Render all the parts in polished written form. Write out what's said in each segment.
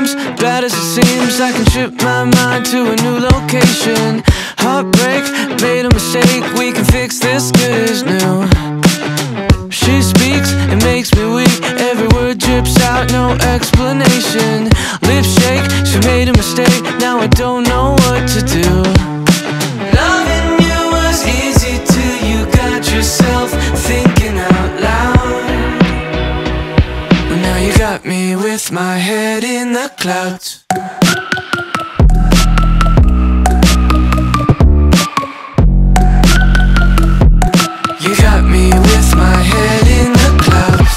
dreams, bad as it seems, I can trip my mind to a new location. Heartbreak, made a mistake, we can fix this, good as new. She speaks, it makes me weak, every word drips out, no explanation. Lips shake, she made a mistake, now I don't know what to do. Loving you was easy till you got yourself thinking out loud. But now you got me with my head in the clouds. You got me with my head in the clouds.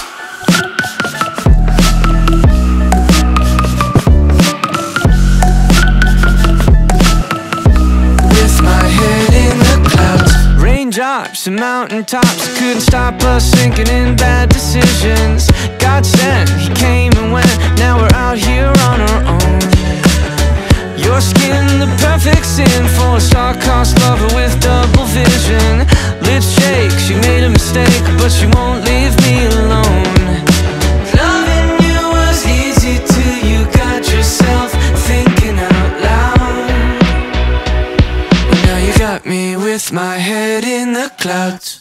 With my head in the clouds. Raindrops and mountaintops couldn't stop us sinking in bad decisions. God sent, he came and went, now we're out here on our own. Your skin, the perfect sin for a star-crossed lover with double vision. Lips shake, she made a mistake, but she won't leave me alone. Loving you was easy till you got yourself thinking out loud. But now you got me with my head in the clouds.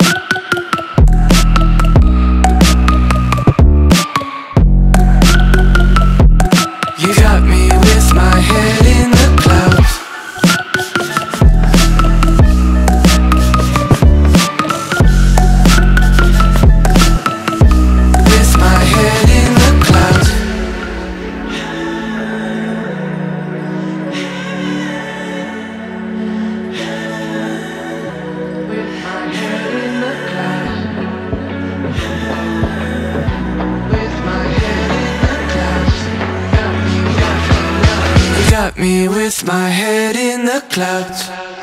You got me with my head in the clouds. With my head in the clouds. With my head in the clouds. With my head in the clouds. You got me with my head in the clouds.